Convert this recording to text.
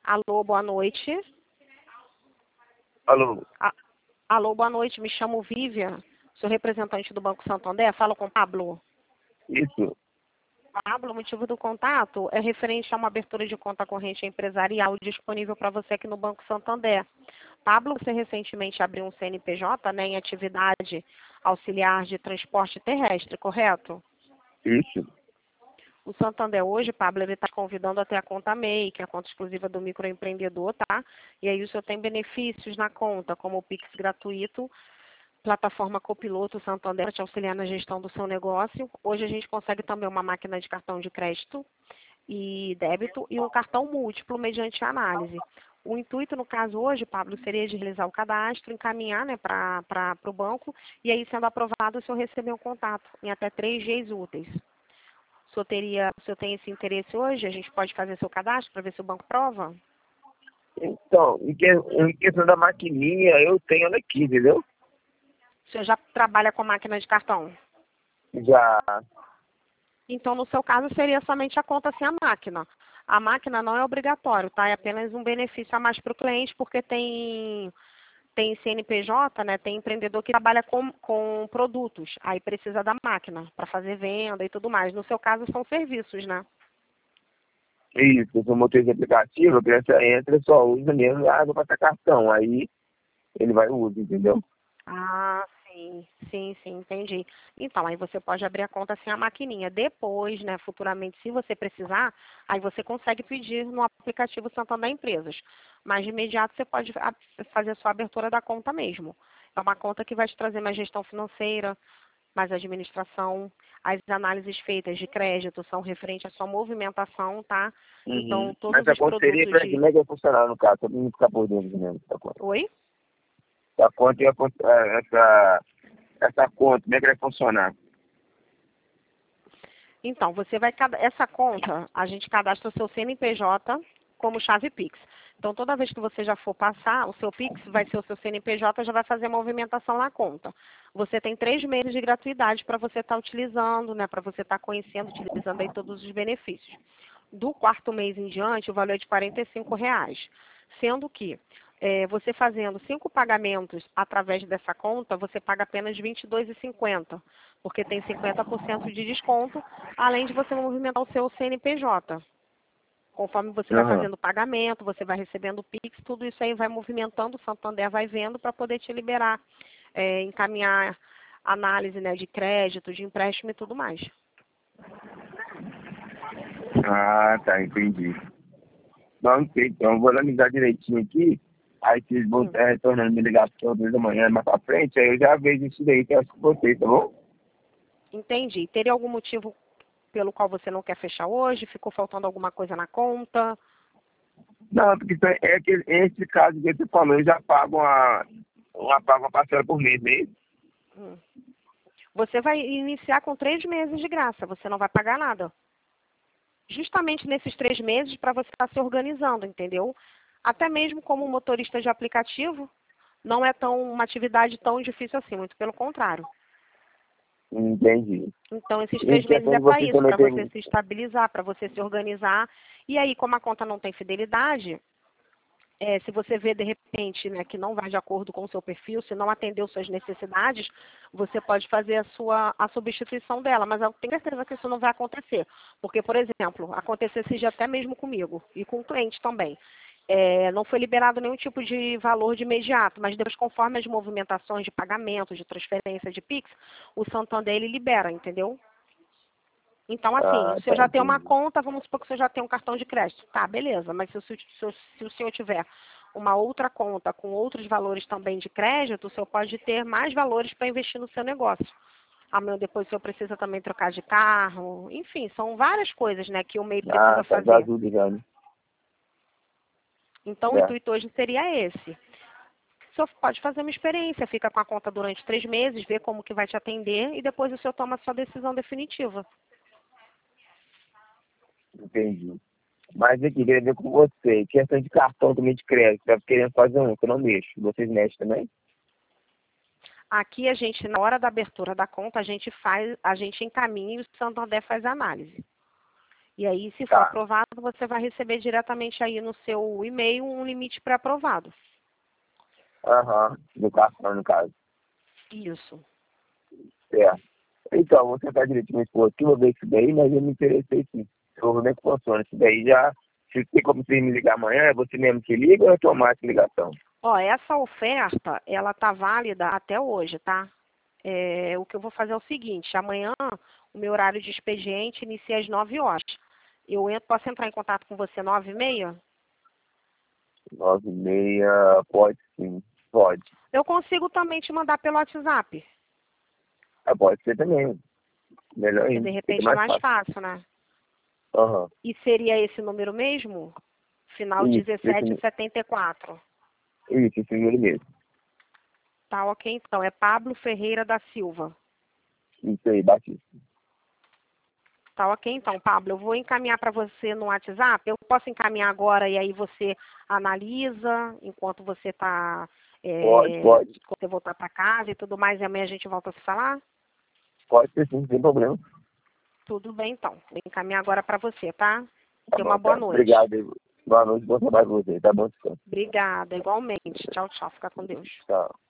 Alô, boa noite. Alô? Alô, boa noite. Me chamo Vivian. Sou representante do Banco Santander. Falo com Pablo. Isso. Pablo, o motivo do contato é referente a uma abertura de conta corrente empresarial disponível para você aqui no Banco Santander. Pablo, você recentemente abriu um CNPJ, né, em atividade auxiliar de transporte terrestre, correto? Isso. O Santander hoje, Pablo, ele está convidando até a conta MEI, que é a conta exclusiva do microempreendedor, tá? E aí o senhor tem benefícios na conta, como o Pix gratuito, plataforma Copiloto Santander para te auxiliar na gestão do seu negócio. Hoje a gente consegue também uma máquina de cartão de crédito e débito e um cartão múltiplo mediante análise. O intuito, no caso hoje, Pablo, seria de realizar o cadastro, encaminhar, né, para o banco e aí, sendo aprovado, o senhor receber um contato em até 3 dias úteis. O senhor tem esse interesse hoje? A gente pode fazer seu cadastro para ver se o banco prova? Então, em questão da maquininha, eu tenho ela aqui, entendeu? O senhor já trabalha com máquina de cartão? Já. Então, no seu caso, seria somente a conta sem a máquina. A máquina não é obrigatório, tá? É apenas um benefício a mais para o cliente, porque tem CNPJ, né? Tem empreendedor que trabalha com produtos. Aí precisa da máquina para fazer venda e tudo mais. No seu caso, são serviços, né? Isso, eu sou motorista de aplicativo, a criança entra, só usa mesmo, vou passar cartão. Aí ele vai e usa, entendeu? Ah, sim, sim, sim, entendi. Então, aí você pode abrir a conta sem a maquininha. Depois, né, futuramente, se você precisar, aí você consegue pedir no aplicativo Santander Empresas. Mas de imediato você pode fazer a sua abertura da conta mesmo. É uma conta que vai te trazer mais gestão financeira, mais administração. As análises feitas de crédito são referentes à sua movimentação, tá? Uhum. Então, todos Mas a os conta seria produtos para de... como é que vai funcionar no caso? Só para não ficar por dentro mesmo da conta. Oi? A conta e essa conta, como é que vai funcionar? Então, essa conta, a gente cadastra o seu CNPJ como chave Pix. Então, toda vez que você já for passar, o seu Pix vai ser o seu CNPJ, já vai fazer a movimentação na conta. Você tem 3 meses de gratuidade para você estar utilizando, né? Para você estar conhecendo, utilizando aí todos os benefícios. Do 4º mês em diante, o valor é de R$ 45, sendo que você fazendo 5 pagamentos através dessa conta, você paga apenas R$ 22,50, porque tem 50% de desconto, além de você movimentar o seu CNPJ. Conforme você vai Aham. fazendo o pagamento, você vai recebendo o Pix, tudo isso aí vai movimentando, o Santander vai vendo para poder te liberar, encaminhar análise, né, de crédito, de empréstimo e tudo mais. Ah, tá, entendi. Não, ok, então eu vou analisar direitinho aqui. Aí vocês vão estar retornando me ligar todas da manhã mais pra frente, aí eu já vejo isso daí que eu acho com vocês, tá bom? Entendi. Teria algum motivo pelo qual você não quer fechar hoje? Ficou faltando alguma coisa na conta? Não, porque isso é que esse caso que você falou, eu já pago uma parcela por mês, mesmo. Hum. Você vai iniciar com 3 meses de graça, você não vai pagar nada. Justamente nesses 3 meses para você estar se organizando, entendeu? Até mesmo como motorista de aplicativo, não é uma atividade tão difícil assim, muito pelo contrário. Entendi. Então, esses E 3 meses questão é de para você isso, também para você tem. se estabilizar, para você se organizar. E aí, como a conta não tem fidelidade, se você vê de repente, né, que não vai de acordo com o seu perfil, se não atendeu suas necessidades, você pode fazer a substituição dela. Mas eu tenho certeza que isso não vai acontecer. Porque, por exemplo, acontecesse já até mesmo comigo e com o cliente também. Não foi liberado nenhum tipo de valor de imediato, mas depois, conforme as movimentações de pagamento, de transferência de Pix, o Santander ele libera, entendeu? Então, assim, Ah, o senhor tá, já tem uma entendi. conta, vamos supor que o senhor já tem um cartão de crédito. Tá, beleza, mas se o senhor tiver uma outra conta com outros valores também de crédito, o senhor pode ter mais valores para investir no seu negócio. Amanhã depois o senhor precisa também trocar de carro, enfim, são várias coisas, né, que o MEI Ah, precisa tá, já fazer. ajuda já, né? Então, o É. intuito hoje seria esse. O senhor pode fazer uma experiência, fica com a conta durante 3 meses, vê como que vai te atender e depois o senhor toma a sua decisão definitiva. Entendi. Mas eu queria ver com você, questão de cartão também de crédito, tá querendo fazer um, que eu não mexo. Vocês mexem também? Aqui a gente, na hora da abertura da conta, a gente encaminha e o Santander faz a análise. E aí, se for Tá. aprovado, você vai receber diretamente aí no seu e-mail um limite pré-aprovado. Aham. Do cartão, no caso. Isso. Certo. Então, vou tentar direitinho com aqui, vou ver isso daí, mas eu me interessei sim. Eu vou ver como funciona. Isso daí já, se tem como você me ligar amanhã, é você mesmo que liga ou é automático a ligação? Ó, essa oferta, ela tá válida até hoje, tá? O que eu vou fazer é o seguinte, amanhã o meu horário de expediente inicia às 9 horas. Posso entrar em contato com você 9h30? 9h30, pode sim, pode. Eu consigo também te mandar pelo WhatsApp, Ah, pode ser também. Melhor porque ainda, de fica repente é mais mais fácil. fácil, né? Aham. E seria esse número mesmo? Final Isso, esse, 1774. isso, esse número mesmo. Tá, ok, então. É Pablo Ferreira da Silva. Isso aí, Batista. Tá, ok, então, Pablo. Eu vou encaminhar para você no WhatsApp. Eu posso encaminhar agora e aí você analisa enquanto você está... Pode. quando você voltar para casa e tudo mais, e amanhã a gente volta a se falar? Pode ser sim, sem problema. Tudo bem, então. Vou encaminhar agora para você, tá? Tá Tenha uma bom, boa tá. noite. Obrigado. Boa noite, bom trabalho pra você. Tá bom, descanso. Obrigada, igualmente. Tchau, tchau. Fica com Deus. Tchau.